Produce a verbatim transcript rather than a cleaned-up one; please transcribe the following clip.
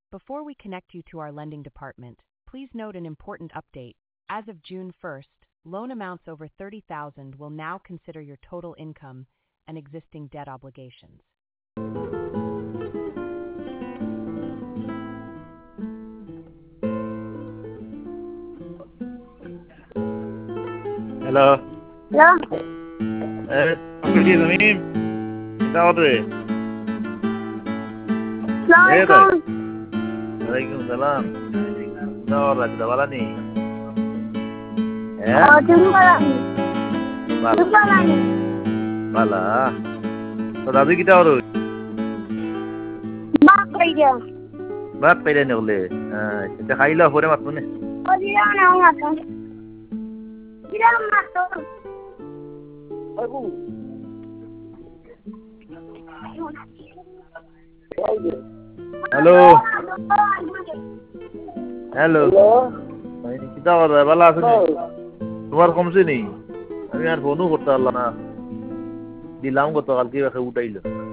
Before we connect you to our lending department, please note an important update. As of June first, loan amounts over thirty thousand will now consider your total income and existing debt obligations. Hello. Hello. Eh, Pergi Zamim. Kita order. Assalamualaikum. Waalaikumsalam. Kita order. Kita bala ni. Eh? Oh, jumpa lagi. Bala. Jumpa lagi. Bala. So tadi kita order. Mak kerja. Mat pede ni boleh. Ah, kita kailah boleh mat punya. Oh, dia nak ngatur. Dia nak ngatur. Aku. Hello. Hello. Ini kita order bala sini. Luar komisi ni. Kami ada phone tu korta Allah na. Dilam korta kalau kita utai lo.